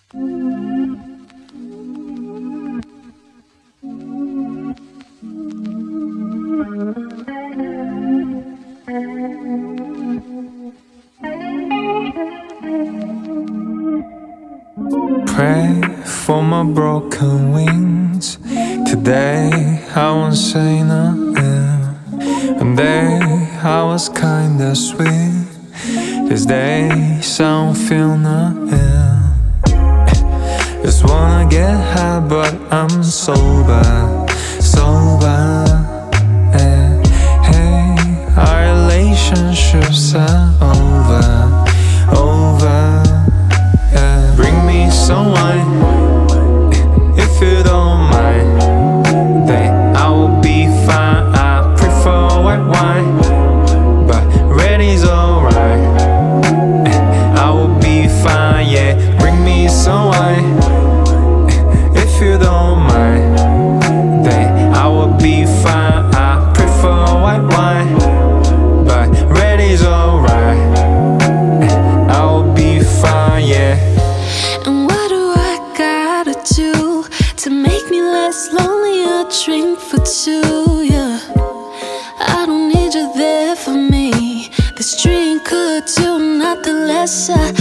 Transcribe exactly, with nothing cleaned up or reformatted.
Pray for my broken wings. Today I won't say nothing. One day I was kinda sweet. These days I don't feel nothing. Just wanna get high but I'm sober, sober. And hey, our relationships are over, over. Yeah. Bring me some wine, if you don't mind. Then I will be fine. I prefer white wine, but red is alright. I will be fine, yeah. Bring me some wine, if you don't mind. Then I will be fine. I prefer white wine, but red is alright. I will be fine, yeah. And what do I gotta do to make me less lonely? A drink for two, yeah. I don't need you there for me. This drink could do nothing less. I